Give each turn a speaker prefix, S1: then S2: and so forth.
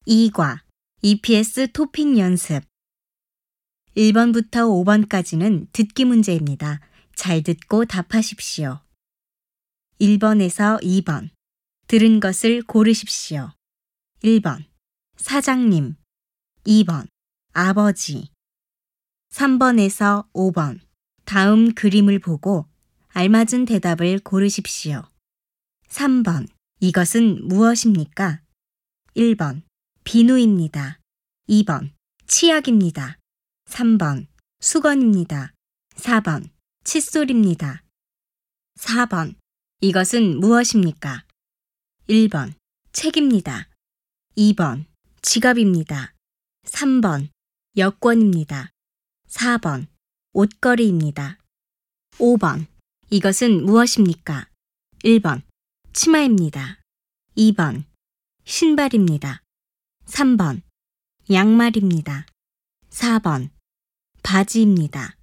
S1: 2과 EPS 토픽 연습 1번부터 5번까지는 듣기 문제입니다. 잘 듣고 답하십시오. 1번에서 2번 들은 것을 고르십시오. 1번 사장님 2번 아버지 3번에서 5번 다음 그림을 보고 알맞은 대답을 고르십시오. 3번 이것은 무엇입니까? 1번 비누입니다. 2번 치약입니다. 3번 수건입니다. 4번 칫솔입니다. 4번 이것은 무엇입니까? 1번 책입니다. 2번 지갑입니다. 3번 여권입니다. 4번 옷걸이입니다. 5번 이것은 무엇입니까? 1번 치마입니다. 2번 신발입니다. 3번 양말입니다. 4번 바지입니다.